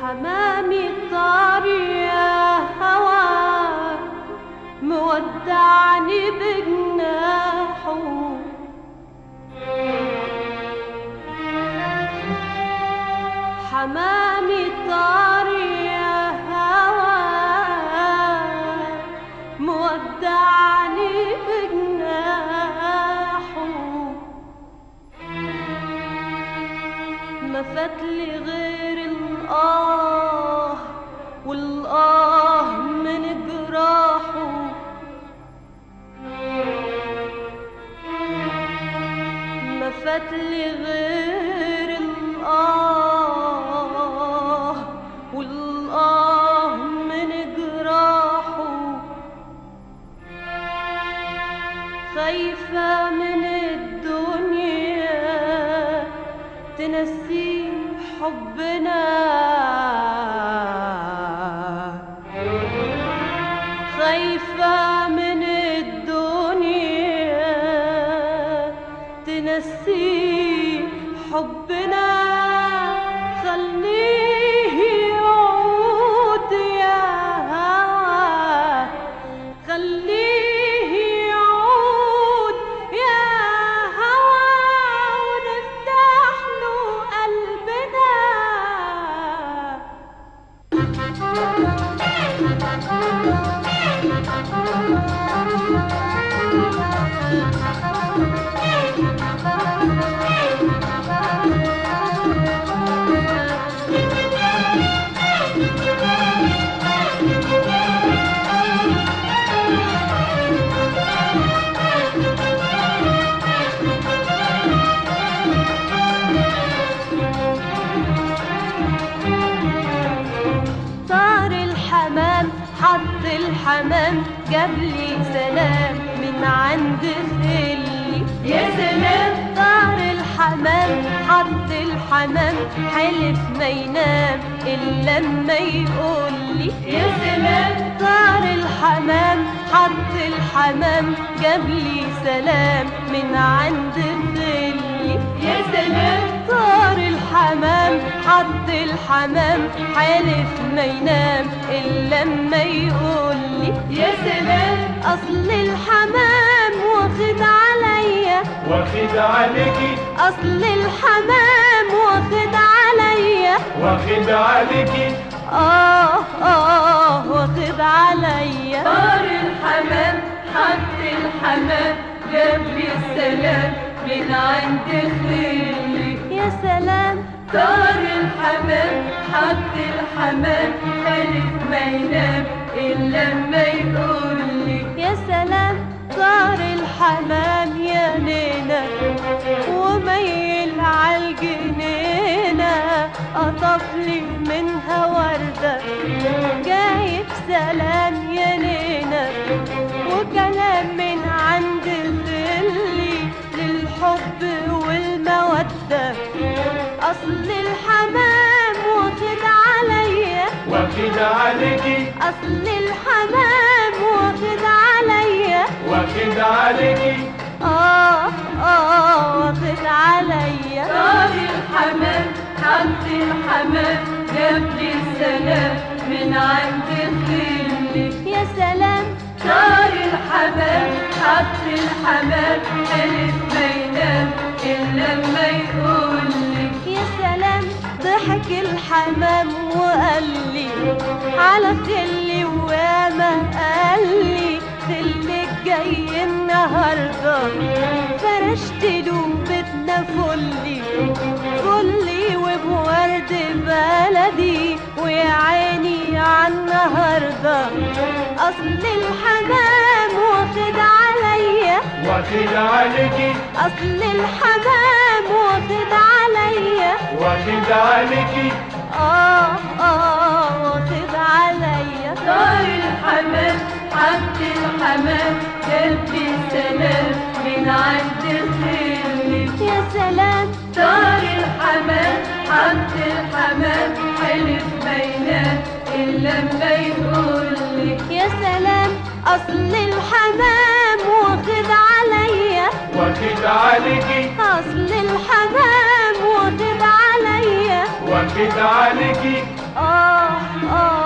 حمامي طار يا هوا مودعني بجناحه، حمامي طار يا هوا مودعني بجناحه، ما فاتلي غير الآه والآه من جراحه، ما فاتلي غير الآه والآه من جراحه، خايفة من الدنيا تنسي حبنا، خايفة من الدنيا تنسي حبنا، خليه يعود يا هوا، خليه يعود يا هوا ونفتح له قلبنا. حط الحمام جابلي سلام من عند خلي، يا سلام. طار الحمام حط الحمام حلف ما ينام إلا لما يقولي، يا سلام. طار الحمام حط الحمام جابلي سلام من عند خلي، يا سلام. طار الحمام حط الحمام حلف ما ينام إلا لما يقولي، يا سلام. أصل الحمام واخد عليا، واخد عليكي. أصل الحمام واخد عليا، واخد عليكي. واخد عليا. طار الحمام حط الحمام جابلي السلام من عند خلي، يا سلام. طار الحمام حط الحمام حلف ما ينام إلا لما يقولي، يا سلام. طار الحمام يا نينا وميل عالجنينة، قطفلي منها وردة جايب سلام يا نينا، وكلام من عند خلي للحب والمودة. أصل الحمام واخد عليا، واخد عليكي. أصل الحمام واخد عليا، واخد عليكي. واخد عليا. طار الحمام حط الحمام جابلي السلام من عند خلي، يا سلام. طار الحمام حط الحمام حلف ما ينام إلا لما يقولي، يا سلام. ضحك الحمام وقال لي على خلي، وما قال لي خليك جاي النهارده، فرشت له بيتنا فلي فلي وبورد بلدي، ويا عيني عالنهارده. أصل الحمام واخد عليا، واخد عليكي. أصل الحمام واخد عليا، واخد عليكي. واخد عليا. طار الحمام حط الحمام جابلي السلام من عند خلي، يا سلام. طار الحمام حط الحمام حلف ما ينام إلا لما يقولي، يا سلام. أصل الحمام واخد عليا، واخد عليكي. أصل الحمام واخد عليا، واخد عليكي. آه